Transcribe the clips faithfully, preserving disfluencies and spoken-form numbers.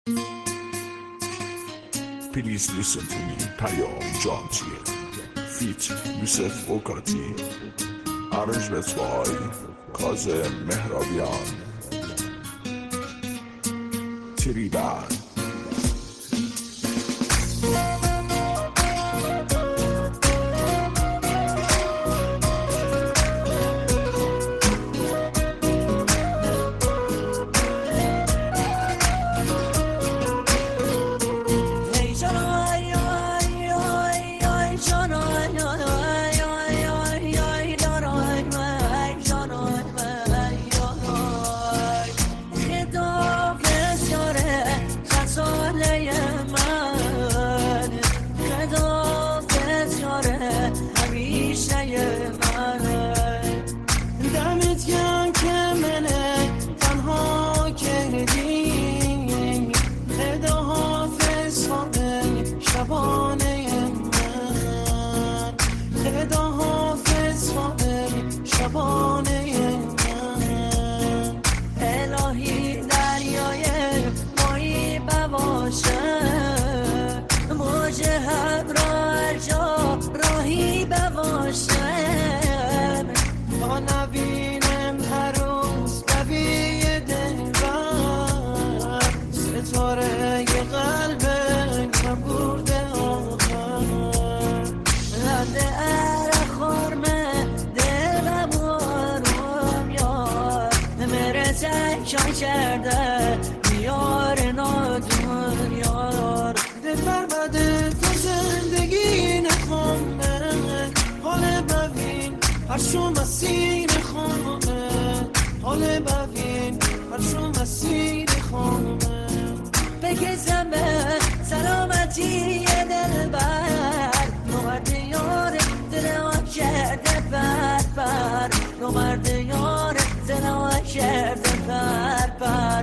Please listen to me پیام جانتیه فیت یوسف اوکاتی Arrangements by کاظم مهرابیان تریبن کرده میار نادون یار دل بربده تو زندگی نخونه حال ببین هرشو مسیر خونه حال ببین هرشو مسیر خونه بگذم به سلامتی دل بر نومرد یار دل کرده بر بر نومرد یار دل کرده بر بر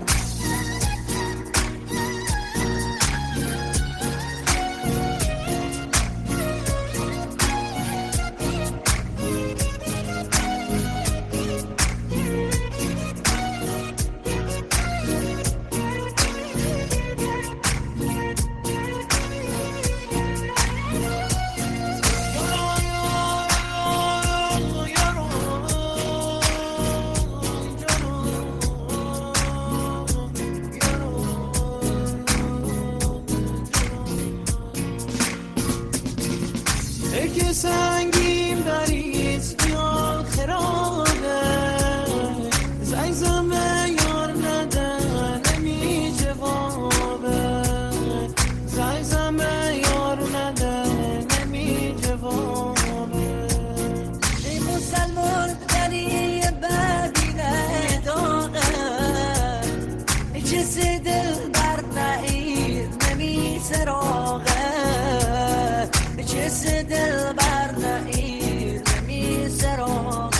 سنگین بریز بیاد خرابه زیزم یار نده نمی جوابه زیزم یار نده نمی جوابه ای مسلمان دری بدینه داغه ای جس دل بر نعیر نمی سراغه ای جس دل بر نعیر نمی سراغه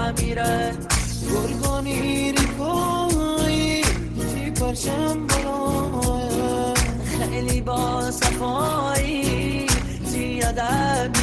میره گرگانی ریکایی تی پرشم برای خیلی با صفایی زیاده